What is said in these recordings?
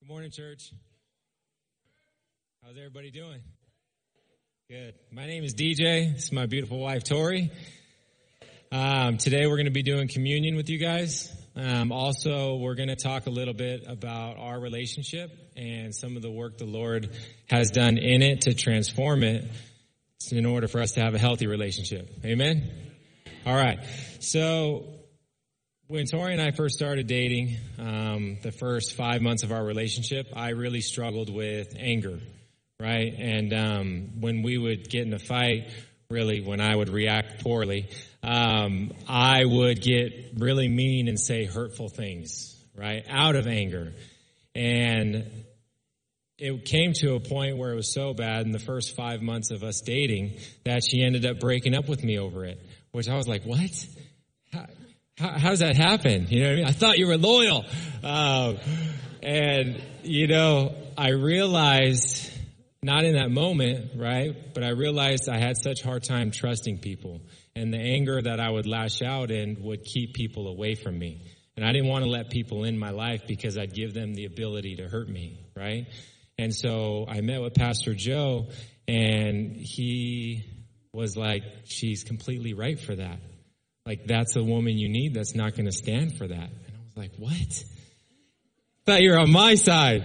Morning, church. How's everybody doing? Good. My name is DJ. This is my beautiful wife, Tori. Today we're going to be doing communion with you guys. Also, we're going to talk a little bit about our relationship and some of the work the Lord has done in it to transform it in order for us to have a healthy relationship. Amen? All right. So when Tori and I first started dating, the first 5 months of our relationship, I really struggled with anger, right? And when we would get in a fight, really when I would react poorly, I would get really mean and say hurtful things, right, out of anger. And it came to a point where it was so bad in the first 5 months of us dating that she ended up breaking up with me over it, which I was like, what? How does that happen? You know what I mean? I thought you were loyal. And, I realized, not in that moment, right, but I realized I had such a hard time trusting people. And the anger that I would lash out in would keep people away from me. And I didn't want to let people in my life because I'd give them the ability to hurt me, right? And so I met with Pastor Joe, and he was like, she's completely right for that. Like, that's a woman you need that's not going to stand for that. And I was like, what? I thought you were on my side.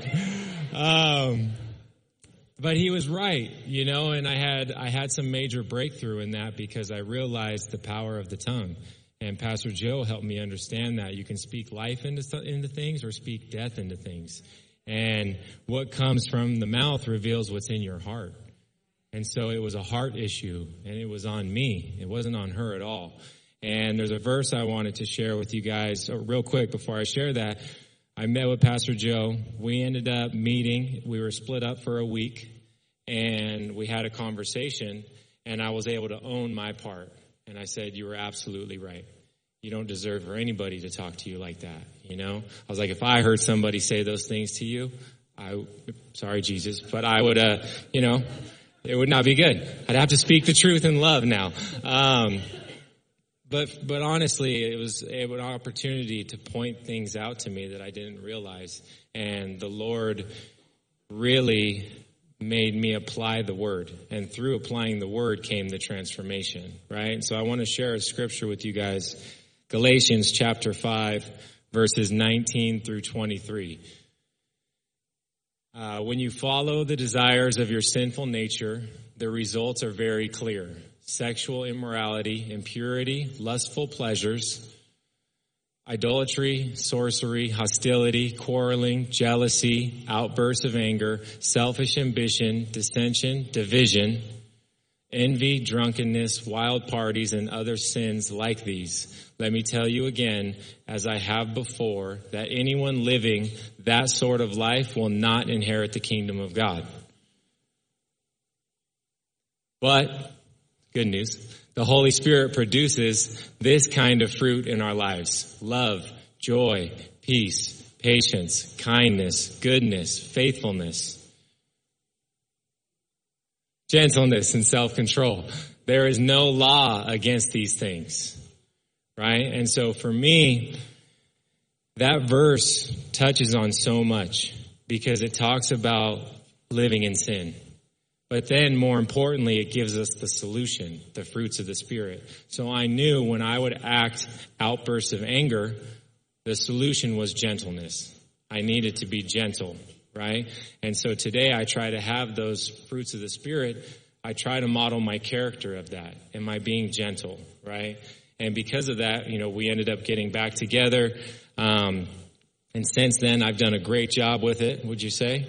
But he was right, and I had some major breakthrough in that because I realized the power of the tongue. And Pastor Joe helped me understand that you can speak life into things or speak death into things. And what comes from the mouth reveals what's in your heart. And so it was a heart issue, and it was on me. It wasn't on her at all. And there's a verse I wanted to share with you guys real quick before I share that. I met with Pastor Joe. We ended up meeting. We were split up for a week, and we had a conversation, and I was able to own my part. And I said, you were absolutely right. You don't deserve for anybody to talk to you like that, I was like, if I heard somebody say those things to you, sorry, Jesus, but I would, it would not be good. I'd have to speak the truth in love now. But honestly, it was an opportunity to point things out to me that I didn't realize. And the Lord really made me apply the word. And through applying the word came the transformation, right? So I want to share a scripture with you guys. Galatians chapter 5, verses 19 through 23. When you follow the desires of your sinful nature, the results are very clear. Sexual immorality, impurity, lustful pleasures, idolatry, sorcery, hostility, quarreling, jealousy, outbursts of anger, selfish ambition, dissension, division, envy, drunkenness, wild parties, and other sins like these. Let me tell you again, as I have before, that anyone living that sort of life will not inherit the kingdom of God. But good news, the Holy Spirit produces this kind of fruit in our lives: love, joy, peace, patience, kindness, goodness, faithfulness, gentleness, and self-control. There is no law against these things, right? And so for me, that verse touches on so much because it talks about living in sin. But then, more importantly, it gives us the solution, the fruits of the Spirit. So I knew when I would act outbursts of anger, the solution was gentleness. I needed to be gentle, right? And so today I try to have those fruits of the Spirit. I try to model my character of that. Am I being gentle, right? And because of that, we ended up getting back together. And since then, I've done a great job with it, would you say?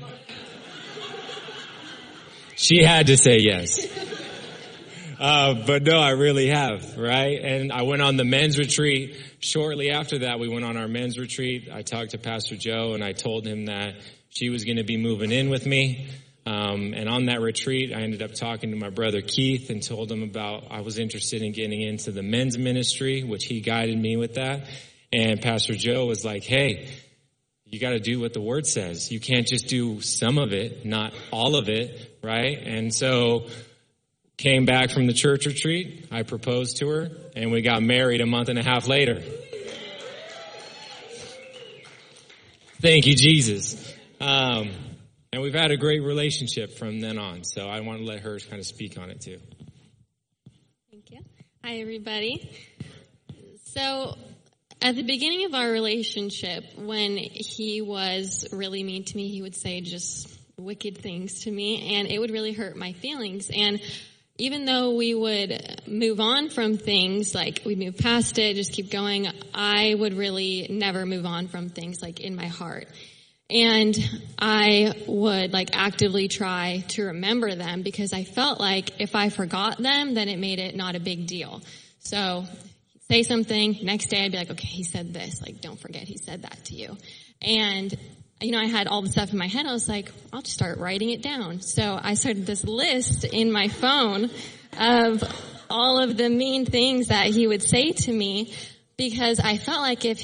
She had to say yes. But no, I really have, right? And I went on the men's retreat. Shortly after that, we went on our men's retreat. I talked to Pastor Joe, and I told him that she was going to be moving in with me. And on that retreat, I ended up talking to my brother Keith and told him about I was interested in getting into the men's ministry, which he guided me with that. And Pastor Joe was like, hey, you got to do what the word says. You can't just do some of it, not all of it, right? And so came back from the church retreat. I proposed to her, and we got married a month and a half later. Thank you, Jesus. And we've had a great relationship from then on. So I want to let her kind of speak on it too. Thank you. Hi, everybody. So at the beginning of our relationship, when he was really mean to me, he would say just wicked things to me, and it would really hurt my feelings. And even though we would move on from things, like we'd move past it, just keep going, I would really never move on from things like in my heart. And I would actively try to remember them because I felt like if I forgot them, then it made it not a big deal. So say something, next day I'd be like, okay, he said this, don't forget he said that to you. And I had all the stuff in my head. I was like, I'll just start writing it down. So I started this list in my phone of all of the mean things that he would say to me because I felt like if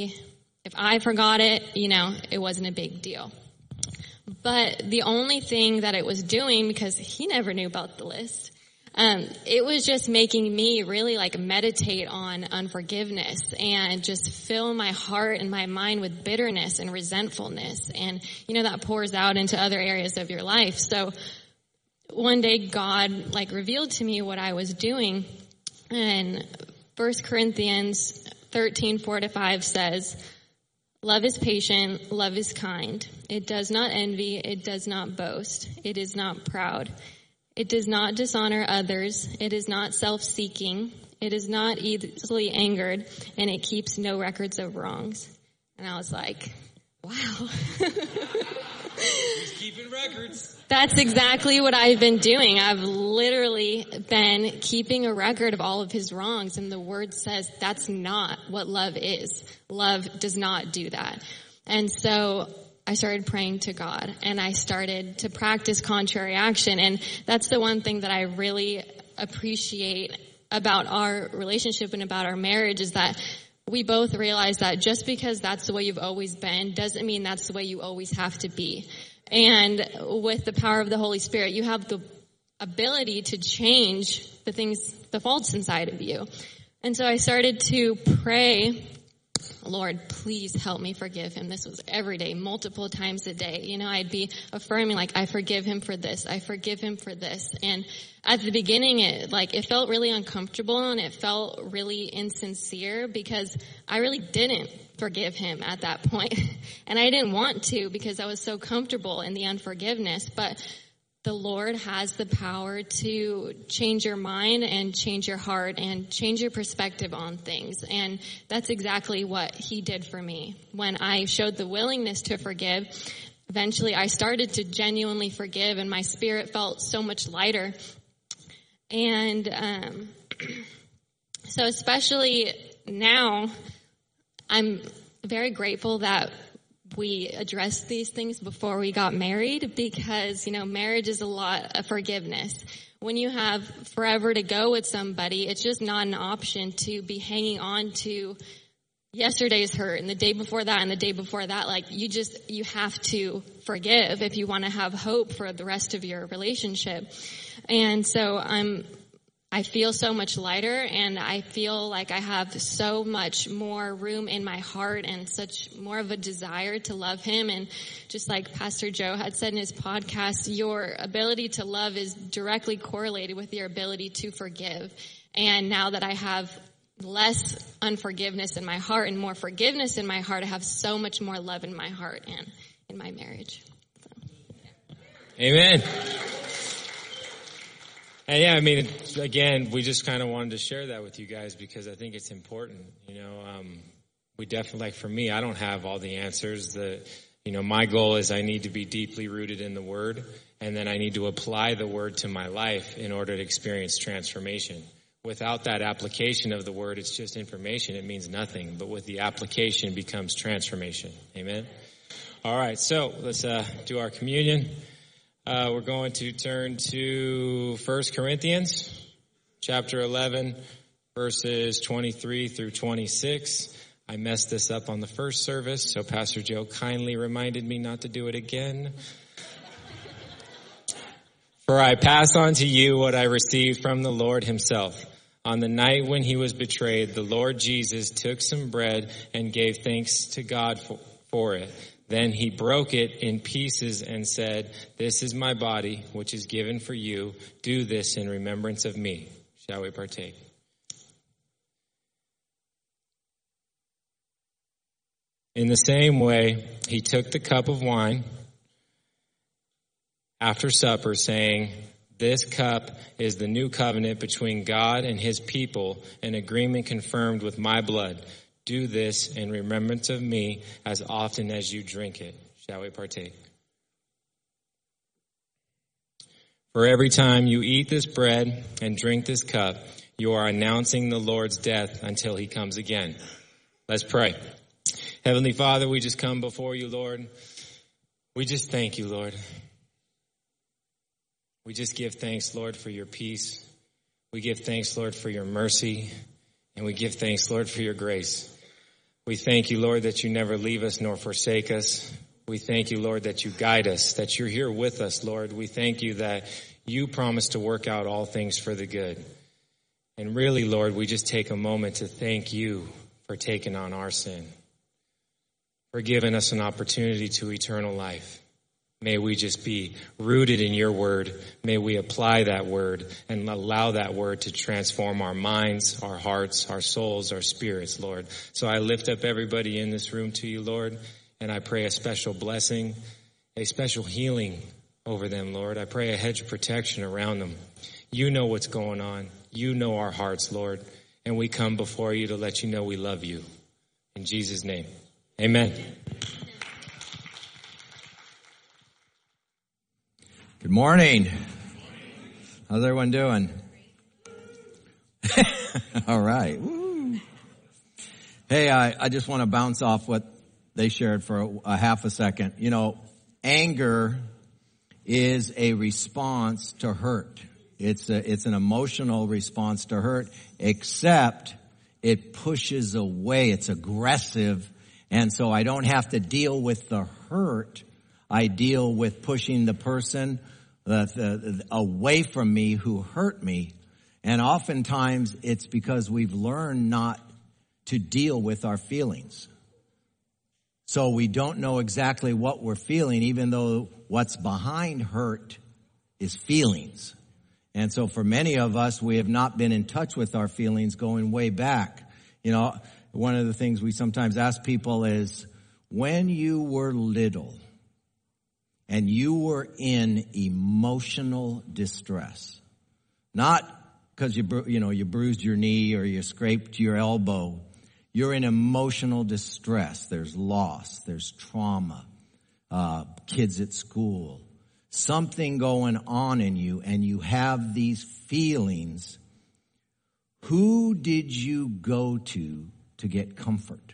I forgot it, it wasn't a big deal. But the only thing that it was doing, because he never knew about the list, it was just making me really meditate on unforgiveness and just fill my heart and my mind with bitterness and resentfulness. And, that pours out into other areas of your life. So one day God revealed to me what I was doing. And 1 Corinthians 13:4-5 says, love is patient, love is kind. It does not envy, it does not boast, it is not proud. It does not dishonor others, it is not self-seeking, it is not easily angered, and it keeps no records of wrongs. And I was like, wow. He's keeping records. That's exactly what I've been doing. I've literally been keeping a record of all of his wrongs, and the word says that's not what love is. Love does not do that. And so I started praying to God, and I started to practice contrary action, and that's the one thing that I really appreciate about our relationship and about our marriage is that we both realize that just because that's the way you've always been doesn't mean that's the way you always have to be. And with the power of the Holy Spirit, you have the ability to change the faults inside of you. And so I started to pray, Lord, please help me forgive him. This was every day, multiple times a day. I'd be affirming I forgive him for this. I forgive him for this. And at the beginning, it felt really uncomfortable and it felt really insincere because I really didn't forgive him at that point. And I didn't want to because I was so comfortable in the unforgiveness. But the Lord has the power to change your mind and change your heart and change your perspective on things. And that's exactly what he did for me. When I showed the willingness to forgive, eventually I started to genuinely forgive and my spirit felt so much lighter. And so especially now, I'm very grateful that we addressed these things before we got married because, marriage is a lot of forgiveness. When you have forever to go with somebody, it's just not an option to be hanging on to yesterday's hurt and the day before that and the day before that. You have to forgive if you want to have hope for the rest of your relationship. And so I feel so much lighter and I feel like I have so much more room in my heart and such more of a desire to love him. And just like Pastor Joe had said in his podcast, your ability to love is directly correlated with your ability to forgive. And now that I have less unforgiveness in my heart and more forgiveness in my heart, I have so much more love in my heart and in my marriage. So. Amen. And yeah, again, we just kind of wanted to share that with you guys because I think it's important. We definitely, for me, I don't have all the answers. My goal is I need to be deeply rooted in the Word, and then I need to apply the Word to my life in order to experience transformation. Without that application of the Word, it's just information. It means nothing. But with the application becomes transformation. Amen? All right, so let's do our communion. We're going to turn to 1 Corinthians chapter 11, verses 23 through 26. I messed this up on the first service, so Pastor Joe kindly reminded me not to do it again. For I pass on to you what I received from the Lord himself. On the night when he was betrayed, the Lord Jesus took some bread and gave thanks to God for it. Then he broke it in pieces and said, "This is my body, which is given for you. Do this in remembrance of me." Shall we partake? In the same way, he took the cup of wine after supper, saying, "This cup is the new covenant between God and his people, an agreement confirmed with my blood. Do this in remembrance of me as often as you drink it." Shall we partake? For every time you eat this bread and drink this cup, you are announcing the Lord's death until he comes again. Let's pray. Heavenly Father, we just come before you, Lord. We just thank you, Lord. We just give thanks, Lord, for your peace. We give thanks, Lord, for your mercy. And we give thanks, Lord, for your grace. We thank you, Lord, that you never leave us nor forsake us. We thank you, Lord, that you guide us, that you're here with us, Lord. We thank you that you promise to work out all things for the good. And really, Lord, we just take a moment to thank you for taking on our sin, for giving us an opportunity to eternal life. May we just be rooted in your word. May we apply that word and allow that word to transform our minds, our hearts, our souls, our spirits, Lord. So I lift up everybody in this room to you, Lord, and I pray a special blessing, a special healing over them, Lord. I pray a hedge of protection around them. You know what's going on. You know our hearts, Lord, and we come before you to let you know we love you. In Jesus' name, amen. Good morning. How's everyone doing? All right. Woo. Hey, I just want to bounce off what they shared for a half a second. You know, anger is a response to hurt. It's an emotional response to hurt, except it pushes away. It's aggressive. And so I don't have to deal with the hurt. I deal with pushing the person away from me who hurt me. And oftentimes it's because we've learned not to deal with our feelings. So we don't know exactly what we're feeling, even though what's behind hurt is feelings. And so for many of us, we have not been in touch with our feelings going way back. You know, one of the things we sometimes ask people is, when you were little, and you were in emotional distress, not because you bruised your knee or you scraped your elbow. You're in emotional distress. There's loss. There's trauma. Kids at school. Something going on in you, and you have these feelings. Who did you go to get comfort?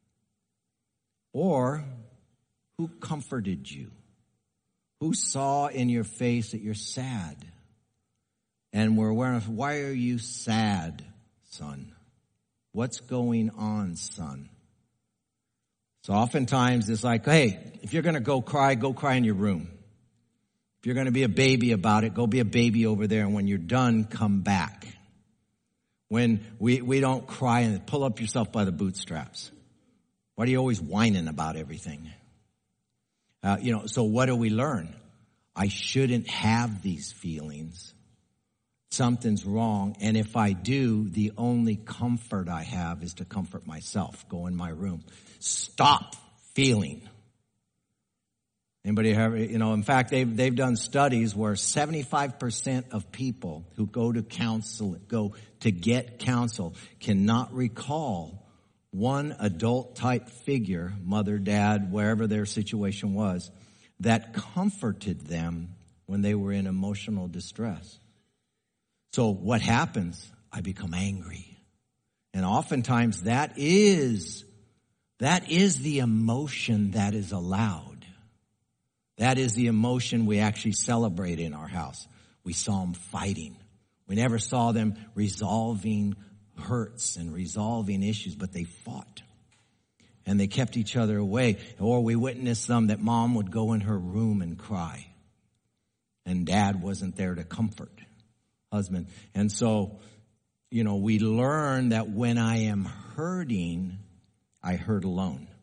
Or who comforted you? Who saw in your face that you're sad? And we're aware of, why are you sad, son? What's going on, son? So oftentimes it's like, hey, if you're going to go cry in your room. If you're going to be a baby about it, go be a baby over there. And when you're done, come back. When we don't cry and pull up yourself by the bootstraps. Why are you always whining about everything? So what do we learn? I shouldn't have these feelings. Something's wrong. And if I do, the only comfort I have is to comfort myself. Go in my room. Stop feeling. Anybody have, in fact, they've done studies where 75% of people who go to get counsel cannot recall one adult type figure, mother, dad, wherever their situation was, that comforted them when they were in emotional distress. So what happens? I become angry. And oftentimes that is the emotion that is allowed. That is the emotion we actually celebrate in our house. We saw them fighting. We never saw them resolving hurts and resolving issues, but they fought. And they kept each other away. Or we witnessed them that mom would go in her room and cry. And dad wasn't there to comfort husband. And so, we learn that when I am hurting, I hurt alone.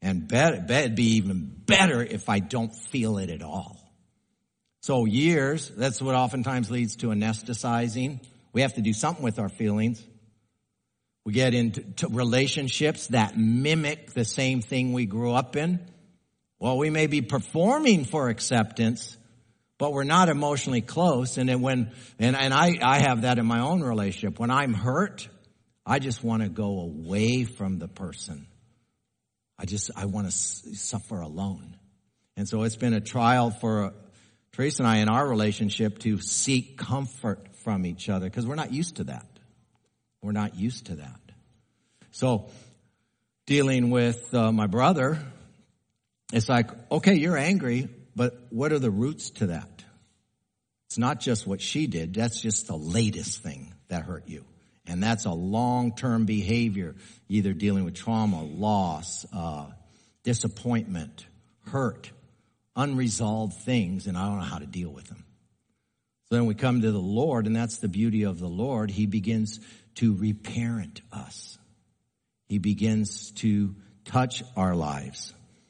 And it'd be even better if I don't feel it at all. So years, that's what oftentimes leads to anesthetizing. We have to do something with our feelings. We get into relationships that mimic the same thing we grew up in. Well, we may be performing for acceptance, but we're not emotionally close. And then I have that in my own relationship. When I'm hurt, I just want to go away from the person. I want to suffer alone. And so it's been a trial for Teresa and I in our relationship to seek comfort from each other because we're not used to that. We're not used to that. So dealing with my brother, it's like, okay, you're angry, but what are the roots to that? It's not just what she did. That's just the latest thing that hurt you. And that's a long-term behavior, either dealing with trauma, loss, disappointment, hurt, unresolved things, and I don't know how to deal with them. So then we come to the Lord, and that's the beauty of the Lord. He begins to reparent us. He begins to touch our lives.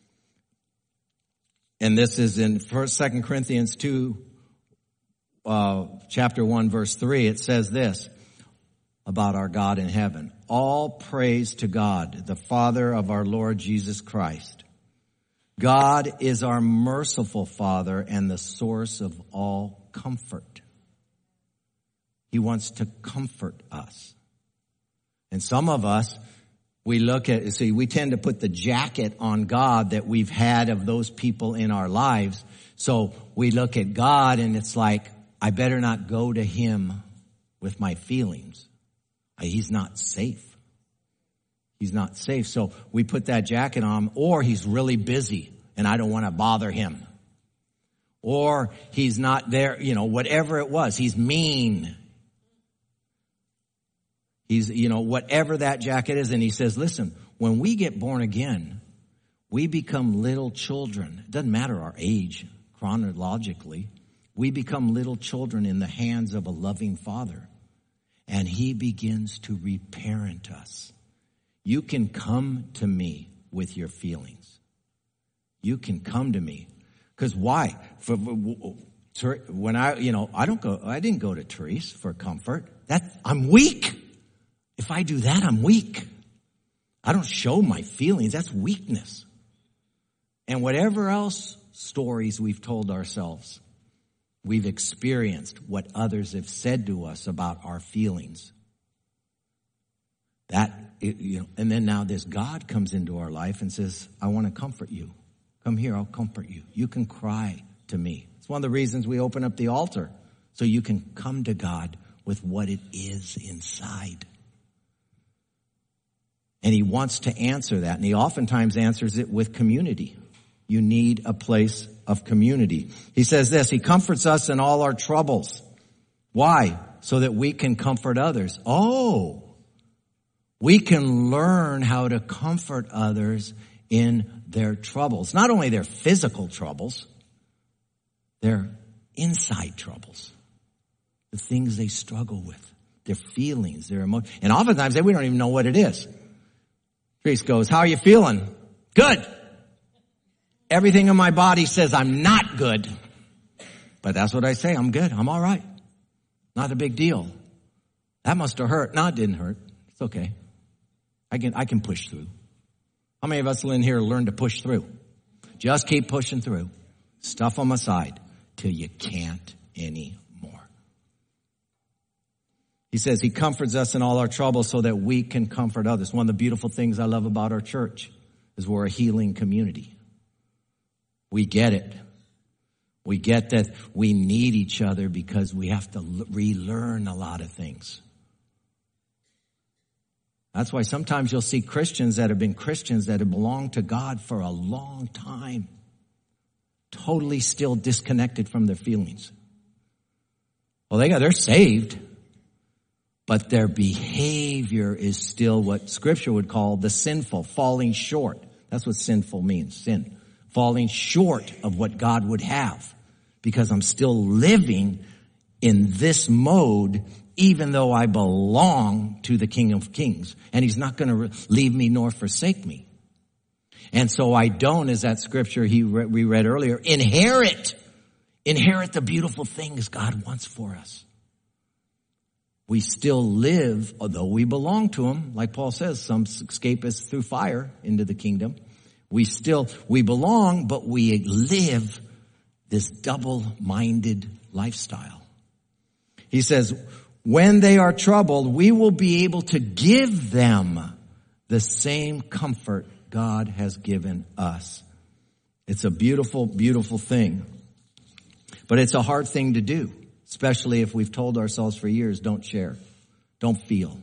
And this is in 2 Corinthians 2, chapter 1, verse 3. It says this about our God in heaven. All praise to God, the Father of our Lord Jesus Christ. God is our merciful Father and the source of all comfort. He wants to comfort us. And some of us, we tend to put the jacket on God that we've had of those people in our lives. So we look at God and it's like, I better not go to him with my feelings. He's not safe. He's not safe. So we put that jacket on, or he's really busy and I don't want to bother him. Or he's not there, whatever it was. He's mean. He's, whatever that jacket is. And he says, listen, when we get born again, we become little children. It doesn't matter our age chronologically. We become little children in the hands of a loving Father. And he begins to reparent us. You can come to me with your feelings. You can come to me. Because why? When I didn't go to Therese for comfort. I'm weak. If I do that, I'm weak. I don't show my feelings. That's weakness. And whatever else stories we've told ourselves, we've experienced what others have said to us about our feelings. And then now this God comes into our life and says, I want to comfort you. Come here, I'll comfort you. You can cry to me. It's one of the reasons we open up the altar, so you can come to God with what it is inside. And he wants to answer that, and he oftentimes answers it with community. You need a place of community. He says this, he comforts us in all our troubles. Why? So that we can comfort others. We can learn how to comfort others in their troubles. Not only their physical troubles, their inside troubles. The things they struggle with. Their feelings, their emotions. And oftentimes we don't even know what it is. Priest goes, how are you feeling? Good. Everything in my body says I'm not good. But that's what I say. I'm good. I'm all right. Not a big deal. That must have hurt. No, it didn't hurt. It's okay. I can push through. How many of us in here learn to push through? Just keep pushing through. Stuff them aside till you can't anymore. He says he comforts us in all our troubles so that we can comfort others. One of the beautiful things I love about our church is we're a healing community. We get it. We get that we need each other because we have to relearn a lot of things. That's why sometimes you'll see Christians that have been Christians that have belonged to God for a long time, totally still disconnected from their feelings. Well, they're saved, but their behavior is still what Scripture would call the sinful, falling short. That's what sinful means, sin. Falling short of what God would have, because I'm still living in this mode even though I belong to the King of Kings. And he's not going to leave me nor forsake me. And so I don't, as that scripture we read earlier, inherit the beautiful things God wants for us. We still live, although we belong to him, like Paul says, some escape us through fire into the kingdom. We belong, but we live this double-minded lifestyle. He says, when they are troubled, we will be able to give them the same comfort God has given us. It's a beautiful, beautiful thing. But it's a hard thing to do, especially if we've told ourselves for years, don't share, don't feel.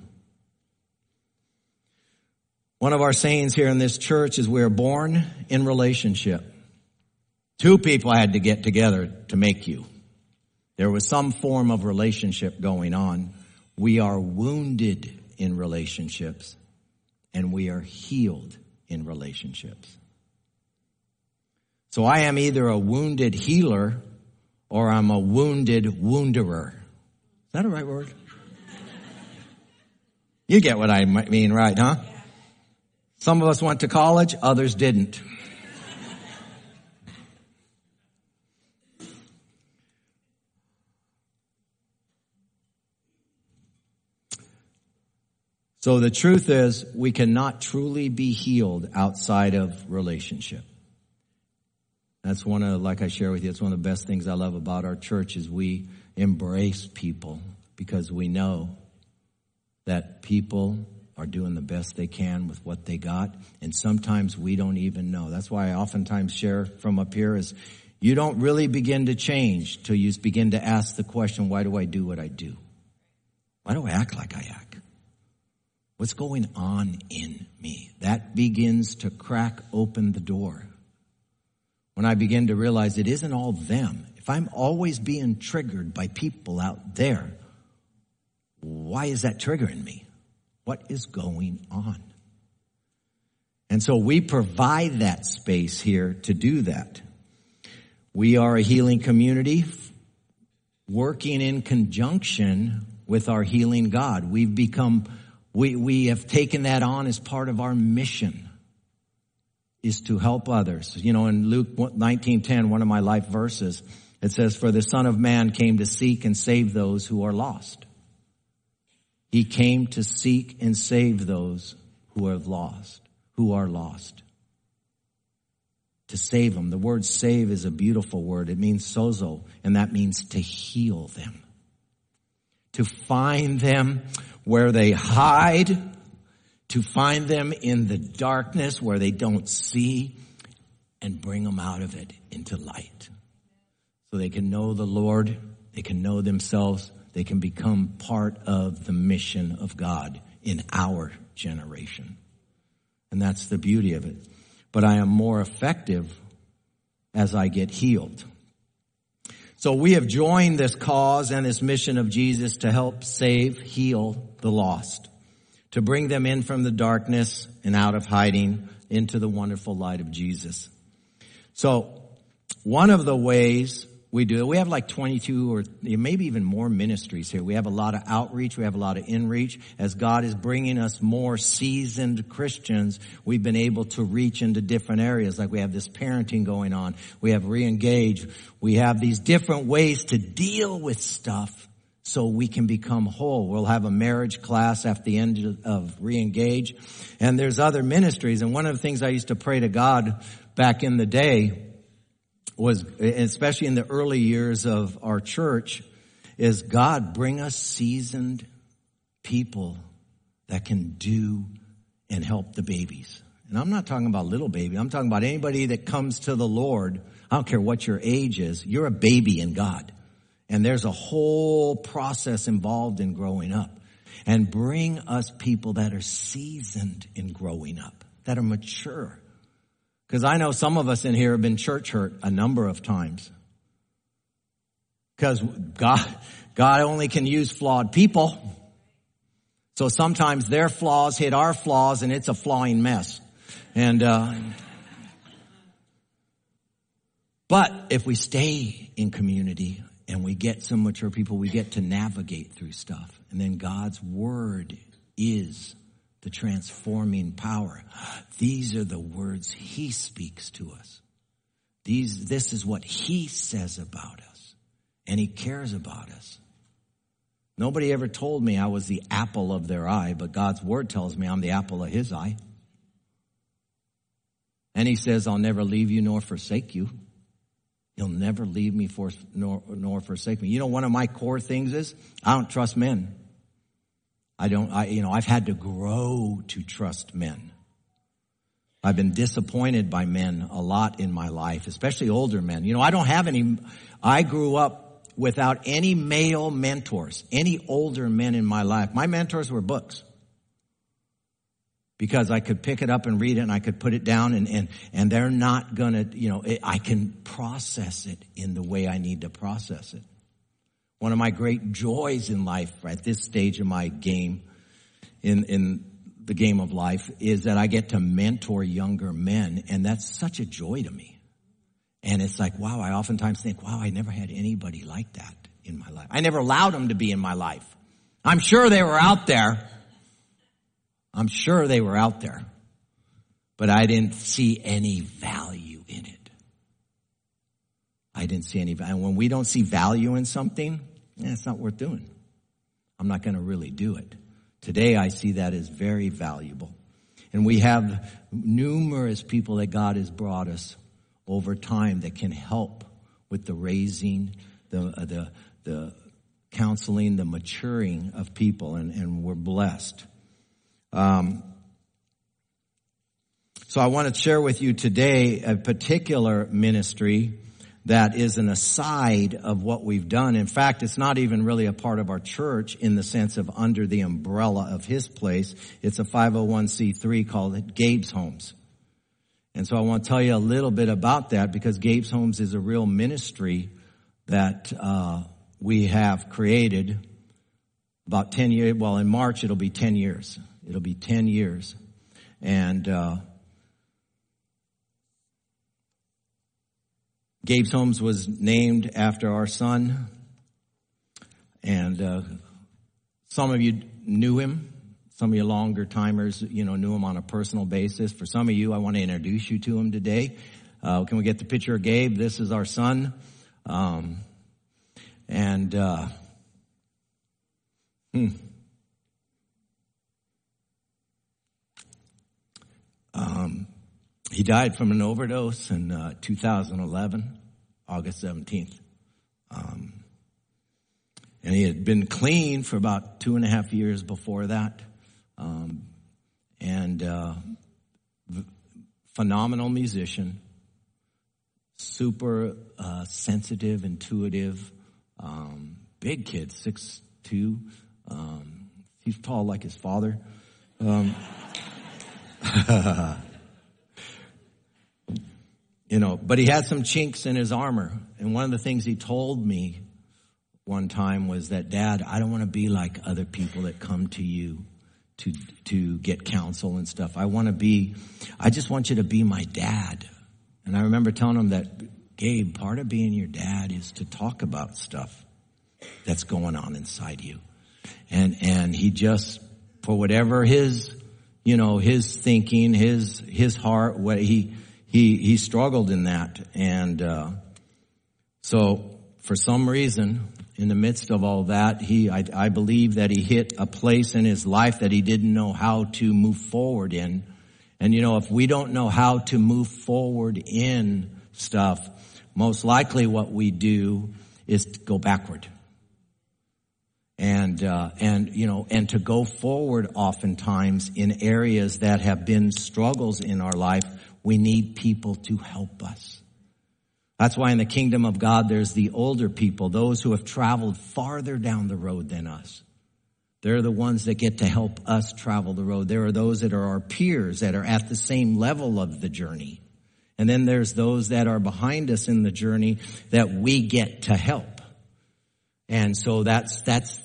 One of our sayings here in this church is we're born in relationship. Two people had to get together to make you. There was some form of relationship going on. We are wounded in relationships, and we are healed in relationships. So I am either a wounded healer or I'm a wounded wounderer. Is that a right word? You get what I mean, right, huh? Some of us went to college, others didn't. So the truth is, we cannot truly be healed outside of relationship. That's like I share with you, it's one of the best things I love about our church is we embrace people because we know that people are doing the best they can with what they got. And sometimes we don't even know. That's why I oftentimes share from up here is you don't really begin to change till you begin to ask the question, why do I do what I do? Why do I act like I act? What's going on in me? That begins to crack open the door. When I begin to realize it isn't all them. If I'm always being triggered by people out there, why is that triggering me? What is going on? And so we provide that space here to do that. We are a healing community working in conjunction with our healing God. We have taken that on as part of our mission, is to help others. You know, in Luke 19:10, one of my life verses, it says, for the Son of Man came to seek and save those who are lost. He came to seek and save those who are lost. To save them. The word save is a beautiful word. It means sozo, and that means to heal them. To find them where they hide, to find them in the darkness where they don't see, and bring them out of it into light. So they can know the Lord, they can know themselves, they can become part of the mission of God in our generation. And that's the beauty of it. But I am more effective as I get healed. So we have joined this cause and this mission of Jesus to help save, heal the lost, to bring them in from the darkness and out of hiding into the wonderful light of Jesus. So one of the ways we do it, we have like 22 or maybe even more ministries here. We have a lot of outreach. We have a lot of inreach. As God is bringing us more seasoned Christians, we've been able to reach into different areas. Like we have this parenting going on. We have Reengage. We have these different ways to deal with stuff so we can become whole. We'll have a marriage class at the end of Reengage. And there's other ministries. And one of the things I used to pray to God back in the day was, especially in the early years of our church, is God, bring us seasoned people that can do and help the babies. And I'm not talking about little baby. I'm talking about anybody that comes to the Lord. I don't care what your age is. You're a baby in God. And there's a whole process involved in growing up. And bring us people that are seasoned in growing up, that are mature. Because I know some of us in here have been church hurt a number of times. Because God only can use flawed people. So sometimes their flaws hit our flaws and it's a flawing mess. And, but if we stay in community and we get some mature people, we get to navigate through stuff. And then God's word is the transforming power. These are the words he speaks to us. This is what he says about us. And he cares about us. Nobody ever told me I was the apple of their eye, but God's word tells me I'm the apple of his eye. And he says, I'll never leave you nor forsake you. He'll never leave me nor forsake me. You know, one of my core things is I don't trust men. I've had to grow to trust men. I've been disappointed by men a lot in my life, especially older men. You know, I grew up without any male mentors, any older men in my life. My mentors were books. Because I could pick it up and read it and I could put it down and they're not gonna, I can process it in the way I need to process it. One of my great joys in life at this stage of my game, in the game of life, is that I get to mentor younger men, and that's such a joy to me. And it's like, wow, I oftentimes think, wow, I never had anybody like that in my life. I never allowed them to be in my life. I'm sure they were out there. But I didn't see any value in it. I didn't see any value. And when we don't see value in something, it's not worth doing. I'm not going to really do it. Today I see that as very valuable. And we have numerous people that God has brought us over time that can help with the raising, the counseling, the maturing of people, and we're blessed. So I want to share with you today a particular ministry that is an aside of what we've done. In fact, it's not even really a part of our church in the sense of under the umbrella of his place. It's a 501c3 called Gabe's Homes. And so I want to tell you a little bit about that, because Gabe's Homes is a real ministry that we have created about 10 years. Well, in March it'll be 10 years. It'll be 10 years. And Gabe's Homes was named after our son. And some of you knew him. Some of you longer timers, knew him on a personal basis. For some of you, I want to introduce you to him today. Can we get the picture of Gabe? This is our son. He died from an overdose in 2011, August 17th. And he had been clean for about 2.5 years before that. Phenomenal musician, super sensitive, intuitive, big kid, 6'2". He's tall like his father. But he had some chinks in his armor. And one of the things he told me one time was that, Dad, I don't want to be like other people that come to you to get counsel and stuff. I just want you to be my dad. And I remember telling him that, Gabe, part of being your dad is to talk about stuff that's going on inside you. And he just, for whatever his thinking, his heart, what he struggled in that. And so for some reason, in the midst of all that, I believe that he hit a place in his life that he didn't know how to move forward in. And if we don't know how to move forward in stuff, most likely what we do is to go backward. And to go forward oftentimes in areas that have been struggles in our life, we need people to help us. That's why in the kingdom of God, there's the older people, those who have traveled farther down the road than us. They're the ones that get to help us travel the road. There are those that are our peers that are at the same level of the journey. And then there's those that are behind us in the journey that we get to help. And so that's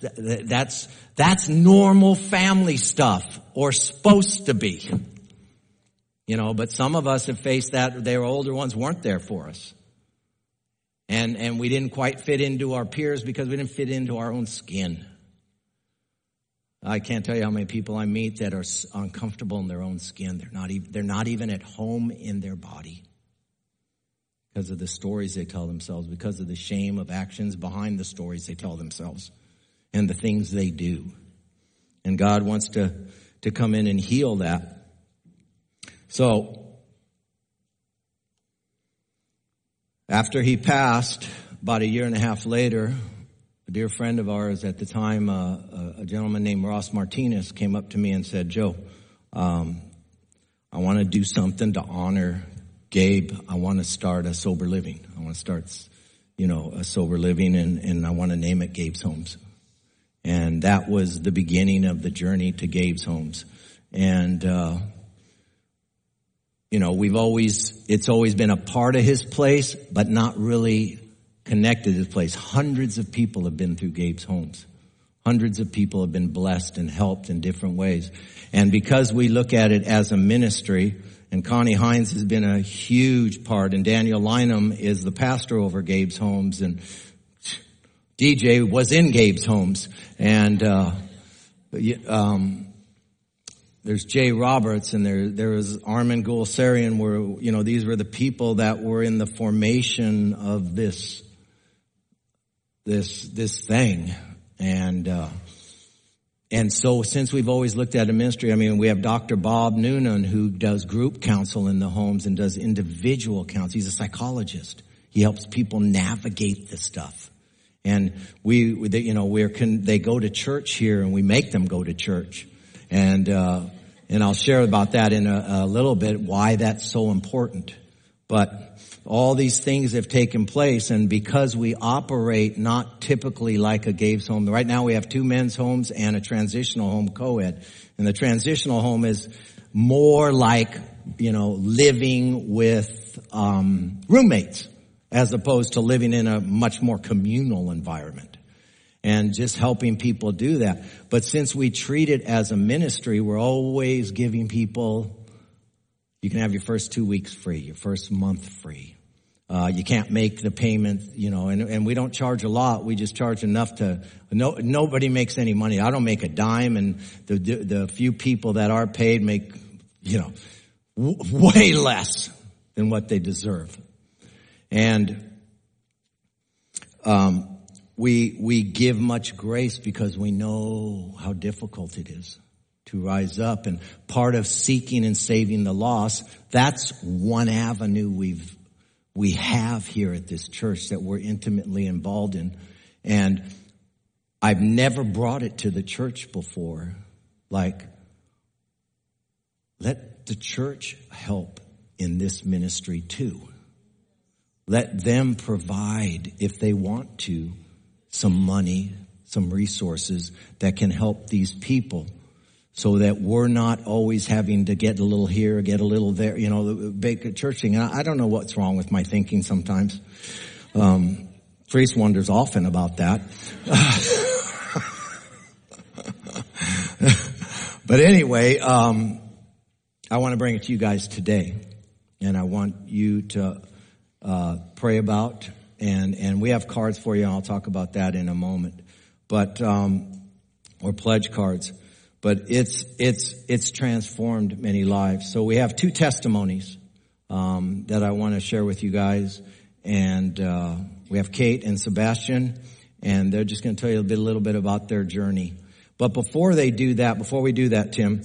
normal family stuff, or supposed to be. But some of us have faced that. Their older ones weren't there for us. And we didn't quite fit into our peers because we didn't fit into our own skin. I can't tell you how many people I meet that are uncomfortable in their own skin. They're not even at home in their body because of the stories they tell themselves, because of the shame of actions behind the stories they tell themselves and the things they do. And God wants to come in and heal that. So, after he passed, about a year and a half later, a dear friend of ours at the time, a gentleman named Ross Martinez, came up to me and said, Joe, I want to do something to honor Gabe. I want to start a sober living. I want to start, a sober living, and I want to name it Gabe's Homes. And that was the beginning of the journey to Gabe's Homes. And, it's always been a part of his place, but not really connected to his place. Hundreds of people have been through Gabe's Homes. Hundreds of people have been blessed and helped in different ways. And because we look at it as a ministry, and Connie Hines has been a huge part, and Daniel Lynham is the pastor over Gabe's Homes, and DJ was in Gabe's Homes, and there's Jay Roberts, and there was Armin Gulsarian, where, these were the people that were in the formation of this thing. And so since we've always looked at a ministry, we have Dr. Bob Noonan, who does group counsel in the homes and does individual counsel. He's a psychologist. He helps people navigate this stuff. And they go to church here, and we make them go to church. And I'll share about that in a little bit, why that's so important. But all these things have taken place, and because we operate not typically like a Gabe's Home. Right now we have 2 men's homes and a transitional home co-ed. And the transitional home is more like, living with roommates as opposed to living in a much more communal environment. And just helping people do that. But since we treat it as a ministry, we're always giving people, you can have your first 2 weeks free, your first month free. You can't make the payment, and we don't charge a lot. We just charge enough nobody makes any money. I don't make a dime, and the few people that are paid make, way less than what they deserve. And, we give much grace because we know how difficult it is to rise up. And part of seeking and saving the lost, that's one avenue we have here at this church that we're intimately involved in. And I've never brought it to the church before. Like, let the church help in this ministry too. Let them provide, if they want to, some money, some resources that can help these people, so that we're not always having to get a little here, get a little there, bake a church thing. And I don't know what's wrong with my thinking sometimes. Priest wonders often about that. But anyway, I want to bring it to you guys today. And I want you to pray about, and we have cards for you, and I'll talk about that in a moment. But or pledge cards. But it's transformed many lives. So we have 2 testimonies that I want to share with you guys, and we have Kate and Sebastian, and they're just going to tell you a little bit about their journey. But before we do that, Tim,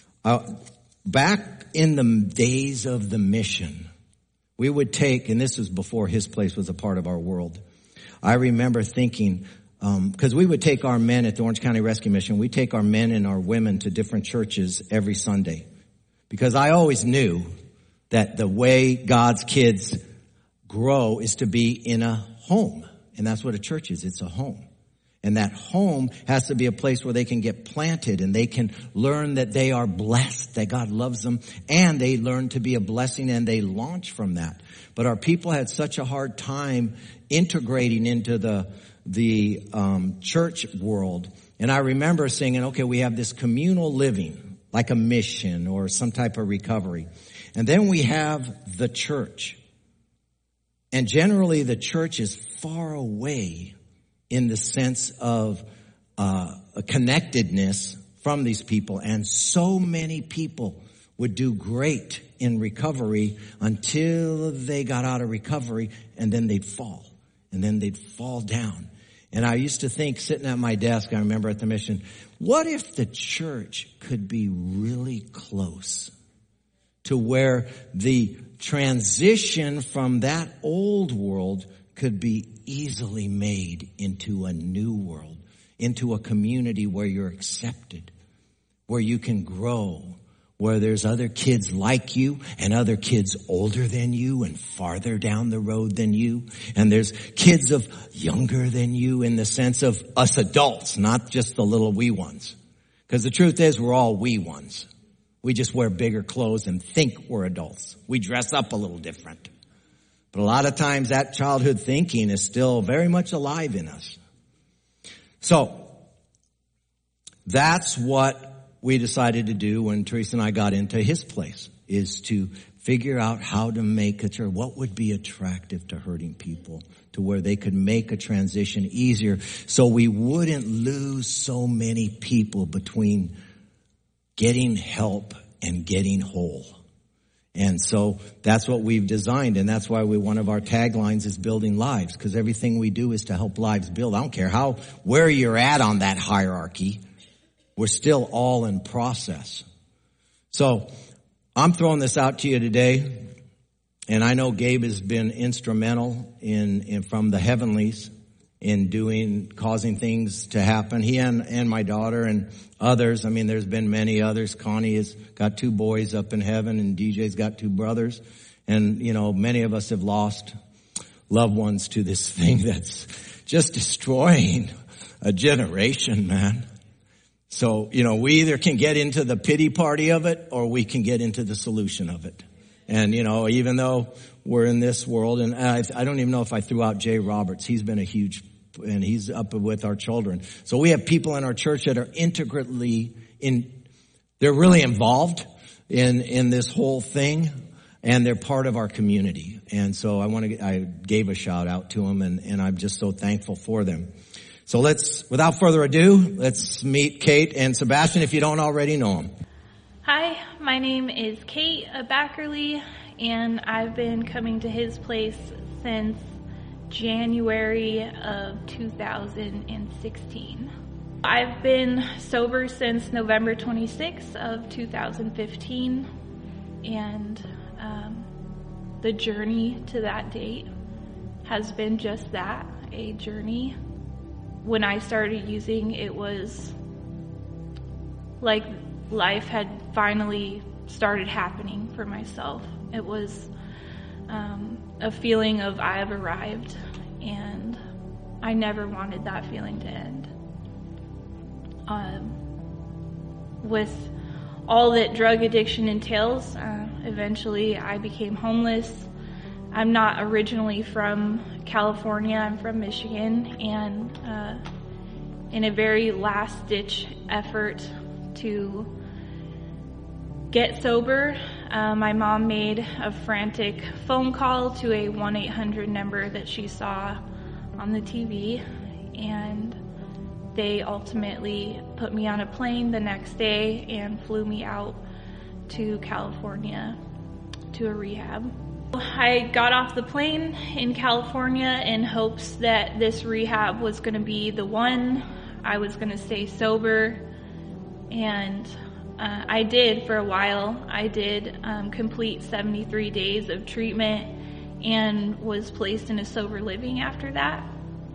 back in the days of the mission, we would take, and this was before his place was a part of our world. I remember thinking, because we would take our men at the Orange County Rescue Mission, we take our men and our women to different churches every Sunday. Because I always knew that the way God's kids grow is to be in a home. And that's what a church is. It's a home. And that home has to be a place where they can get planted and they can learn that they are blessed, that God loves them, and they learn to be a blessing, and they launch from that. But our people had such a hard time integrating into the church world. And I remember saying, okay, we have this communal living, like a mission or some type of recovery. And then we have the church. And generally the church is far away in the sense of a connectedness from these people. And so many people would do great in recovery until they got out of recovery, and then they'd fall. And then they'd fall down. And I used to think, sitting at my desk, I remember at the mission, what if the church could be really close to where the transition from that old world could be easily made into a new world, into a community where you're accepted, where you can grow, where there's other kids like you and other kids older than you and farther down the road than you. And there's kids of younger than you in the sense of us adults, not just the little wee ones. Because the truth is we're all wee ones. We just wear bigger clothes and think we're adults. We dress up a little different. But a lot of times that childhood thinking is still very much alive in us. So that's what we decided to do when Teresa and I got into his place, is to figure out how to make a church, what would be attractive to hurting people, to where they could make a transition easier so we wouldn't lose so many people between getting help and getting whole. And so that's what we've designed, and that's why one of our taglines is building lives, because everything we do is to help lives build. I don't care where you're at on that hierarchy. We're still all in process. So I'm throwing this out to you today, and I know Gabe has been instrumental in from the heavenlies in causing things to happen. He and my daughter and others. I mean, there's been many others. Connie has got 2 boys up in heaven, and DJ's got 2 brothers. And, many of us have lost loved ones to this thing that's just destroying a generation, man. So, we either can get into the pity party of it, or we can get into the solution of it. And, even though we're in this world, and I don't even know if I threw out Jay Roberts. He's been a huge, and he's up with our children. So we have people in our church that are they're really involved in this whole thing, and they're part of our community. And so I gave a shout out to them, and I'm just so thankful for them. So without further ado, let's meet Kate and Sebastian if you don't already know them. Hi, my name is Kate Backerly, and I've been coming to his place since January of 2016. I've been sober since November 26th of 2015, and the journey to that date has been just that, a journey. When I started using, it was like life had finally started happening for myself. It was a feeling of I have arrived, and I never wanted that feeling to end. With all that drug addiction entails, eventually I became homeless. I'm not originally from California, I'm from Michigan, and in a very last-ditch effort to get sober, my mom made a frantic phone call to a 1-800 number that she saw on the TV, and they ultimately put me on a plane the next day and flew me out to California to a rehab. I got off the plane in California in hopes that this rehab was going to be the one. I was going to stay sober, and I did for a while. I did complete 73 days of treatment and was placed in a sober living after that.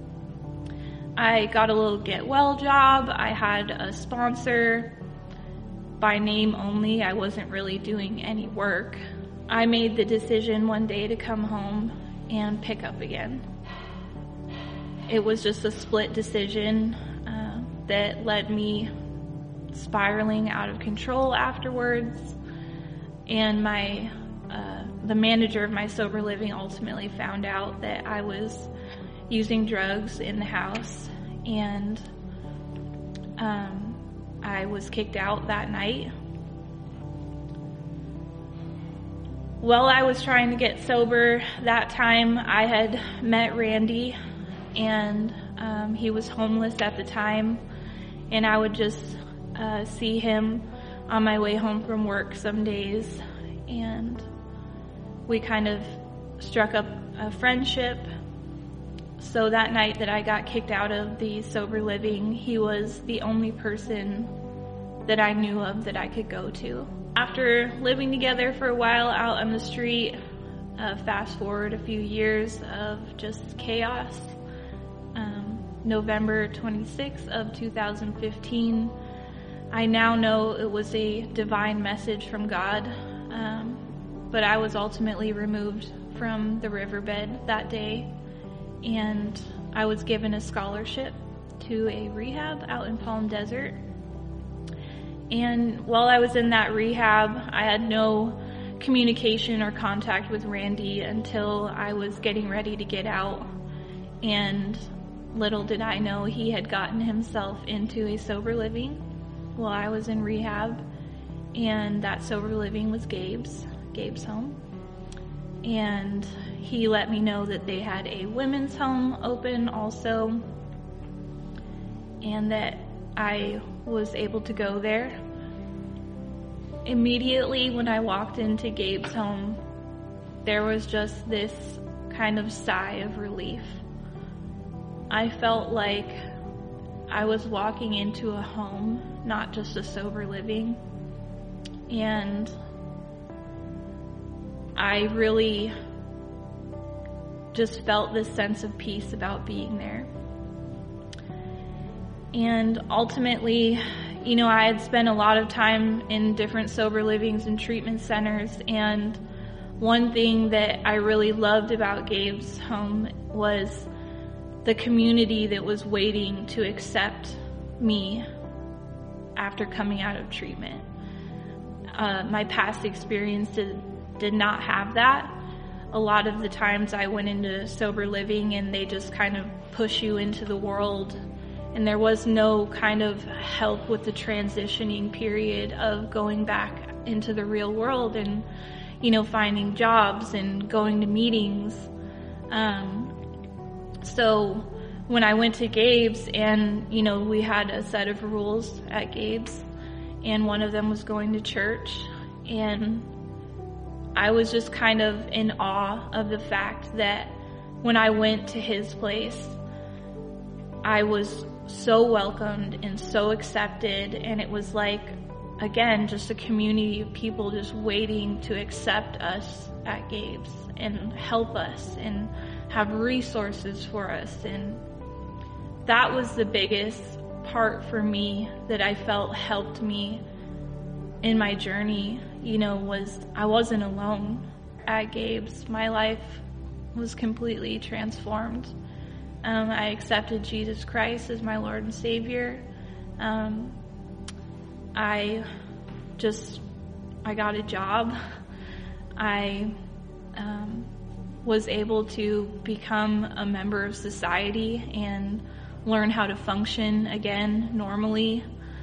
I got a little get well job. I had a sponsor by name only. I wasn't really doing any work. I made the decision one day to come home and pick up again. It was just a split decision that led me spiraling out of control afterwards, and the manager of my sober living ultimately found out that I was using drugs in the house, and I was kicked out that night. While I was trying to get sober that time, I had met Randy, and he was homeless at the time, and I would just see him on my way home from work some days, and we kind of struck up a friendship. So that night that I got kicked out of the sober living, he was the only person that I knew of that I could go to. After living together for a while out on the street, fast forward a few years of just chaos, November 26th of 2015, I now know it was a divine message from God, but I was ultimately removed from the riverbed that day, and I was given a scholarship to a rehab out in Palm Desert. And while I was in that rehab, I had no communication or contact with Randy until I was getting ready to get out. And little did I know he had gotten himself into a sober living while I was in rehab. And that sober living was Gabe's home. And he let me know that they had a women's home open also, and that I was able to go there. Immediately when I walked into Gabe's home, there was just this kind of sigh of relief. I felt like I was walking into a home, not just a sober living. And I really just felt this sense of peace about being there. And ultimately, I had spent a lot of time in different sober livings and treatment centers, and one thing that I really loved about Gabe's home was the community that was waiting to accept me after coming out of treatment. My past experience did not have that. A lot of the times I went into sober living and they just kind of push you into the world, and there was no kind of help with the transitioning period of going back into the real world and, finding jobs and going to meetings. So when I went to Gabe's and, we had a set of rules at Gabe's, and one of them was going to church, and I was just kind of in awe of the fact that when I went to his place, I was so welcomed and so accepted, and it was like, again, just a community of people just waiting to accept us at Gabe's and help us and have resources for us. And that was the biggest part for me that I felt helped me in my journey, was I wasn't alone at Gabe's. My life was completely transformed. I accepted Jesus Christ as my Lord and Savior. I got a job. I was able to become a member of society and learn how to function again normally.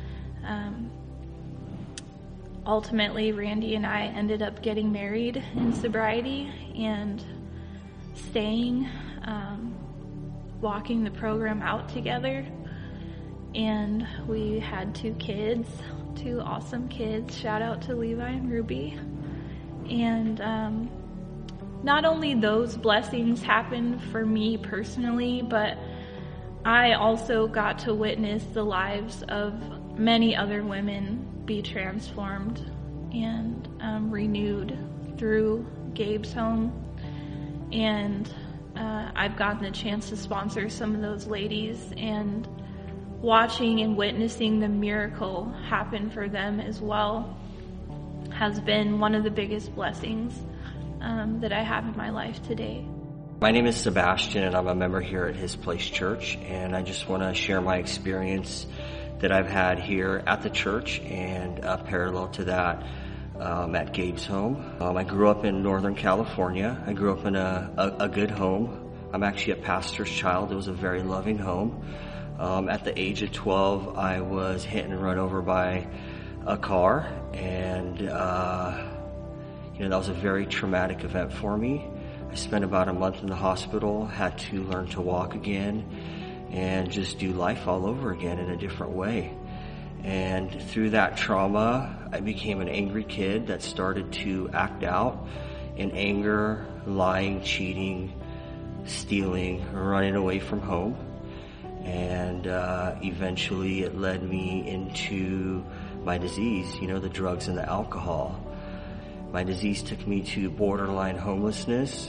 Ultimately, Randy and I ended up getting married in sobriety and staying, walking the program out together. And we had 2 kids, 2 awesome kids. Shout out to Levi and Ruby. And not only those blessings happened for me personally, but I also got to witness the lives of many other women be transformed and renewed through Gabe's home. And I've gotten the chance to sponsor some of those ladies, and watching and witnessing the miracle happen for them as well has been one of the biggest blessings that I have in my life today. My name is Sebastian, and I'm a member here at His Place Church, and I just want to share my experience that I've had here at the church and parallel to that at Gabe's home. I grew up in Northern California. I grew up in a good home. I'm actually a pastor's child. It was a very loving home. At the age of 12, I was hit and run over by a car, and that was a very traumatic event for me. I spent about a month in the hospital, had to learn to walk again, and just do life all over again in a different way. And through that trauma, I became an angry kid that started to act out in anger, lying, cheating, stealing, running away from home. And eventually it led me into my disease, the drugs and the alcohol. My disease took me to borderline homelessness,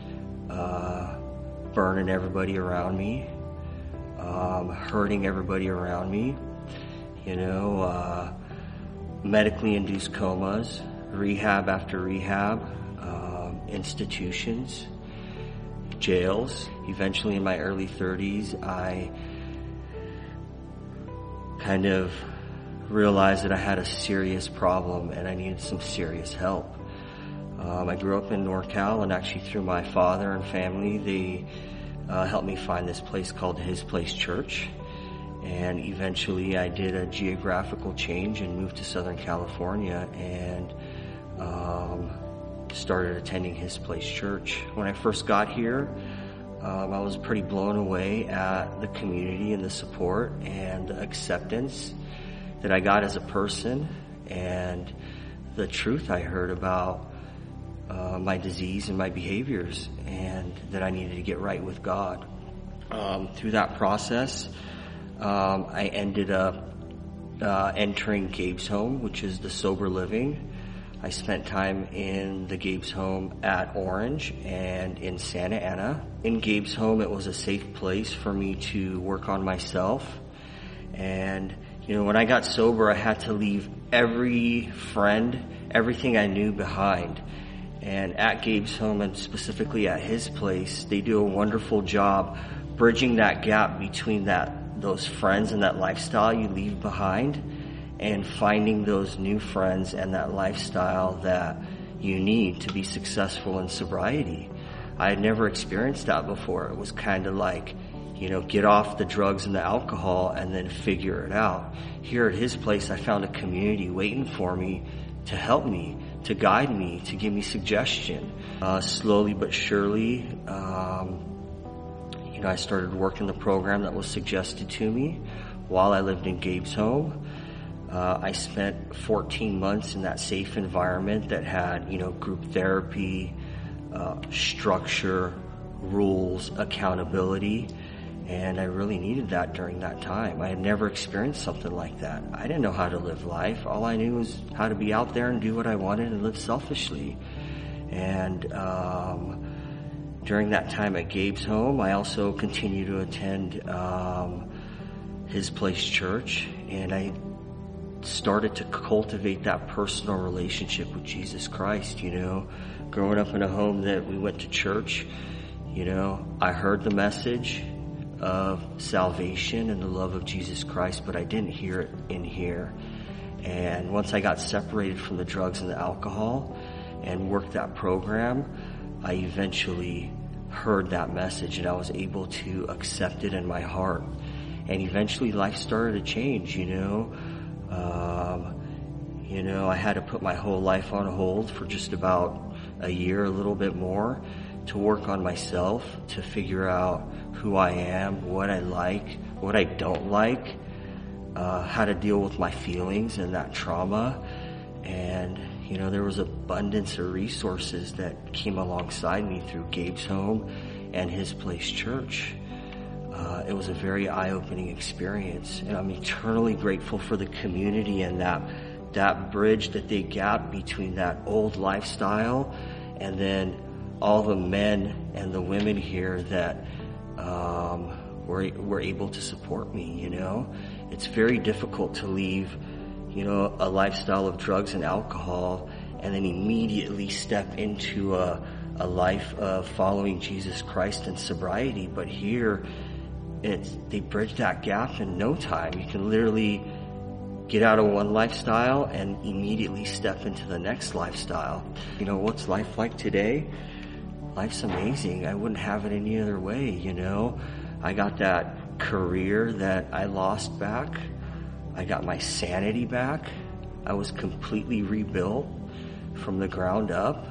burning everybody around me, hurting everybody around me, medically induced comas, rehab after rehab, institutions, jails. Eventually in my early 30s, I kind of realized that I had a serious problem and I needed some serious help. I grew up in NorCal, and actually through my father and family, they helped me find this place called His Place Church. And eventually I did a geographical change and moved to Southern California and started attending His Place Church. When I first got here, I was pretty blown away at the community and the support and the acceptance that I got as a person, and the truth I heard about my disease and my behaviors, and that I needed to get right with God. Through that process, I ended up entering Gabe's Home, which is the sober living. I spent time in the Gabe's Home at Orange and in Santa Ana. In Gabe's Home, it was a safe place for me to work on myself. And, when I got sober, I had to leave every friend, everything I knew behind. And at Gabe's Home, and specifically at his place, they do a wonderful job bridging that gap between those friends and that lifestyle you leave behind, and finding those new friends and that lifestyle that you need to be successful in sobriety. I had never experienced that before. It was kind of like, get off the drugs and the alcohol and then figure it out. Here at his place, I found a community waiting for me to help me, to guide me, to give me suggestion. Slowly but surely, I started working the program that was suggested to me while I lived in Gabe's Home. I spent 14 months in that safe environment that had, group therapy, structure, rules, accountability. And I really needed that during that time. I had never experienced something like that. I didn't know how to live life. All I knew was how to be out there and do what I wanted and live selfishly. And during that time at Gabe's Home, I also continued to attend His Place Church, and I started to cultivate that personal relationship with Jesus Christ. Growing up in a home that we went to church, I heard the message of salvation and the love of Jesus Christ, but I didn't hear it in here. And once I got separated from the drugs and the alcohol and worked that program, I eventually heard that message and I was able to accept it in my heart. And eventually life started to change, I had to put my whole life on hold for just about a year, a little bit more, to work on myself, to figure out who I am, what I like, what I don't like, how to deal with my feelings and that trauma. And, there was abundance of resources that came alongside me through Gabe's Home and His Place Church. It was a very eye-opening experience, and I'm eternally grateful for the community and that bridge that they gapped between that old lifestyle and then all the men and the women here that were able to support me. It's very difficult to leave a lifestyle of drugs and alcohol and then immediately step into a life of following Jesus Christ and sobriety. But here, they bridge that gap in no time. You can literally get out of one lifestyle and immediately step into the next lifestyle. What's life like today? Life's amazing. I wouldn't have it any other way, I got that career that I lost back. I got my sanity back. I was completely rebuilt from the ground up.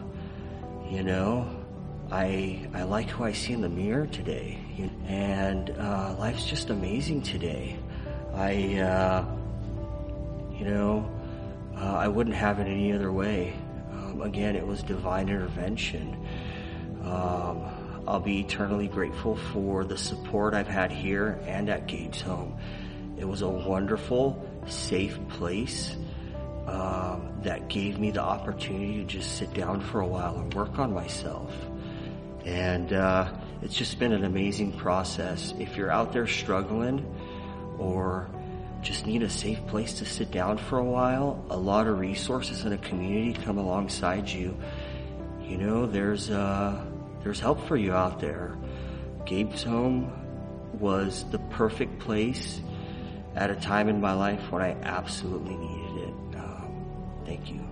I like who I see in the mirror today. And life's just amazing today. I wouldn't have it any other way. Again, it was divine intervention. I'll be eternally grateful for the support I've had here and at Gabe's home. It was a wonderful, safe place that gave me the opportunity to just sit down for a while and work on myself. And it's just been an amazing process. If you're out there struggling or just need a safe place to sit down for a while, a lot of resources in a community come alongside you. There's help for you out there. Gabe's home was the perfect place at a time in my life when I absolutely needed it. Thank you.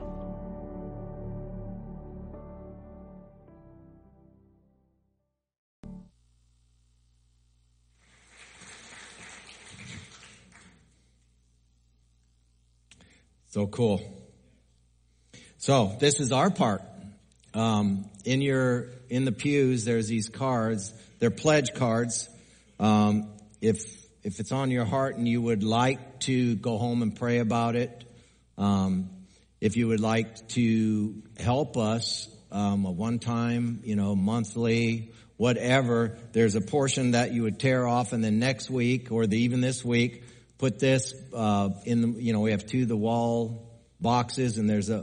So cool. So this is our part. In the pews, there's these cards. They're pledge cards. If it's on your heart and you would like to go home and pray about it, if you would like to help us, a one-time, monthly, whatever, there's a portion that you would tear off, and then next week or even this week, put this we have the wall boxes, and there's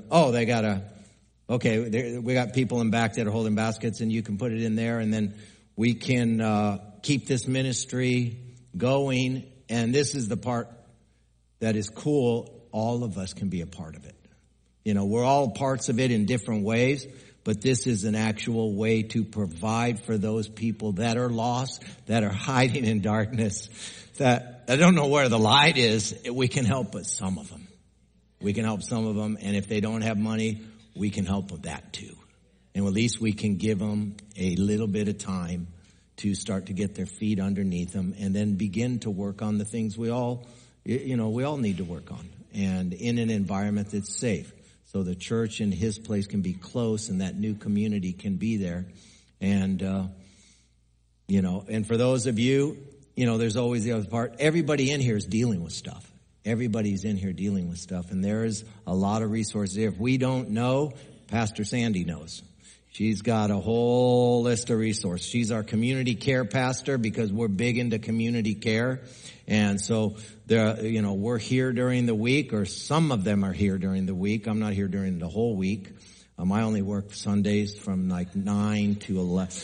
we got people in back that are holding baskets, and you can put it in there, and then we can keep this ministry going. And this is the part that is cool. All of us can be a part of it. We're all parts of it in different ways, but this is an actual way to provide for those people that are lost, that are hiding in darkness, that I don't know where the light is. We can help with some of them. We can help some of them, and if they don't have money, we can help with that too. And at least we can give them a little bit of time to start to get their feet underneath them, and then begin to work on the things we all need to work on, and in an environment that's safe. So the church and his place can be close, and that new community can be there. And, and for those of you, there's always the other part. Everybody in here is dealing with stuff. Everybody's in here dealing with stuff, and there's a lot of resources there. If we don't know, Pastor Sandy knows. She's got a whole list of resources. She's our community care pastor because we're big into community care. And so we're here during the week, or some of them are here during the week. I'm not here during the whole week. I only work Sundays from 9 to 11.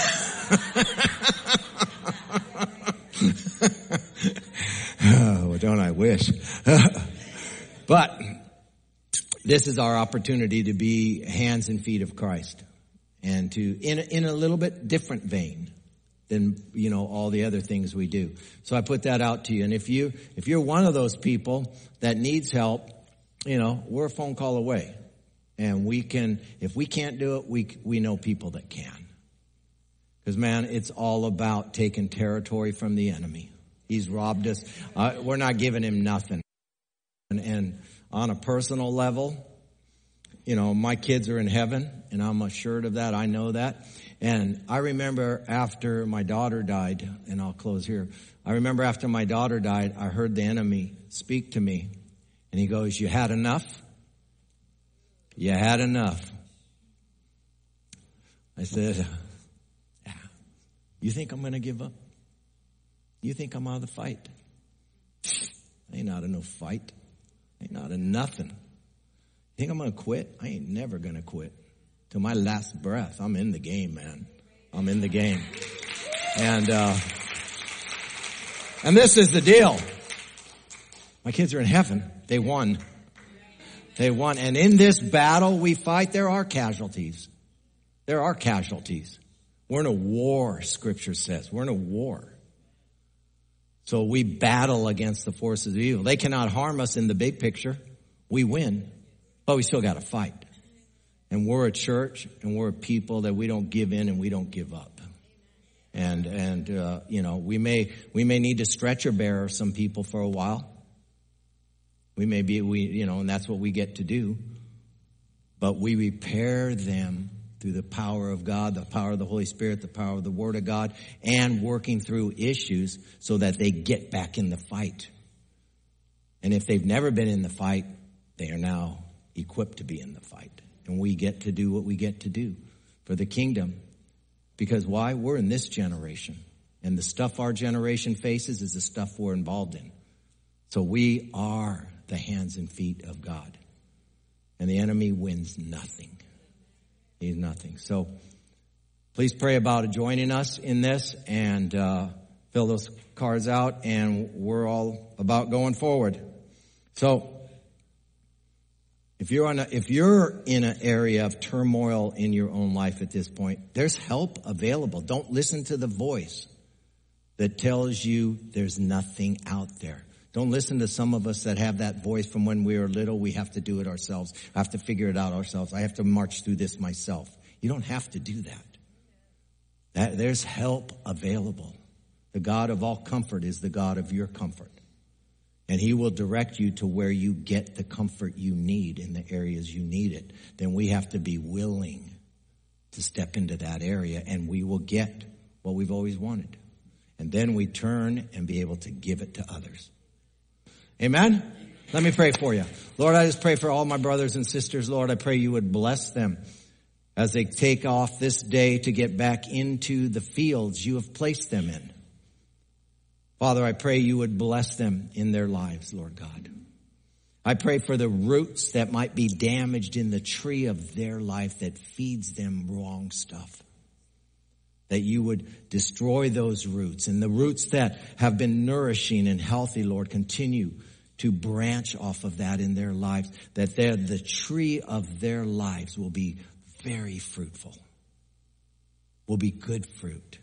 Oh, don't I wish? But this is our opportunity to be hands and feet of Christ, and to in a little bit different vein than all the other things we do. So I put that out to you. And if you're one of those people that needs help, we're a phone call away, and if we can't do it, we know people that can. Because man, it's all about taking territory from the enemy. He's robbed us. We're not giving him nothing. And on a personal level, my kids are in heaven, and I'm assured of that. I know that. And I remember after my daughter died, and I'll close here. I remember after my daughter died, I heard the enemy speak to me. And he goes, "You had enough? You had enough." I said, "Yeah. You think I'm going to give up? You think I'm out of the fight? I ain't out of no fight. I ain't out of nothing. You think I'm going to quit? I ain't never going to quit. Till my last breath, I'm in the game, man. I'm in the game." And this is the deal. My kids are in heaven. They won. They won. And in this battle we fight, there are casualties. There are casualties. We're in a war, Scripture says. We're in a war. So we battle against the forces of evil. They cannot harm us in the big picture. We win. But we still got to fight. And we're a church, and we're a people that we don't give in and we don't give up. And we may need to stretcher bear some people for a while. And that's what we get to do. But we repair them through the power of God, the power of the Holy Spirit, the power of the Word of God, and working through issues so that they get back in the fight. And if they've never been in the fight, they are now equipped to be in the fight. And we get to do what we get to do for the kingdom. Because why? We're in this generation. And the stuff our generation faces is the stuff we're involved in. So we are the hands and feet of God. And the enemy wins nothing. He's nothing. So please pray about joining us in this and fill those cards out. And we're all about going forward. So if you're in an area of turmoil in your own life at this point, there's help available. Don't listen to the voice that tells you there's nothing out there. Don't listen to some of us that have that voice from when we were little. We have to do it ourselves. I have to figure it out ourselves. I have to march through this myself. You don't have to do that. There's help available. The God of all comfort is the God of your comfort. And he will direct you to where you get the comfort you need in the areas you need it. Then we have to be willing to step into that area, and we will get what we've always wanted. And then we turn and be able to give it to others. Amen? Let me pray for you. Lord, I just pray for all my brothers and sisters. Lord, I pray you would bless them as they take off this day to get back into the fields you have placed them in. Father, I pray you would bless them in their lives, Lord God. I pray for the roots that might be damaged in the tree of their life that feeds them wrong stuff. That you would destroy those roots, and the roots that have been nourishing and healthy, Lord, continue to branch off of that in their lives, that the tree of their lives will be very fruitful, will be good fruit.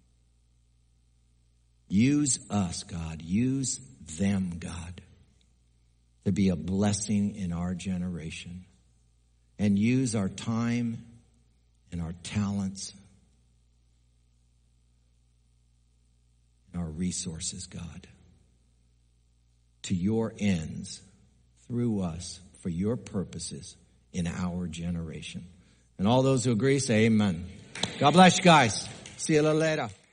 Use us, God. Use them, God, to be a blessing in our generation. And use our time and our talents and our resources, God, to your ends through us for your purposes in our generation. And all those who agree say amen. God bless you guys. See you a little later.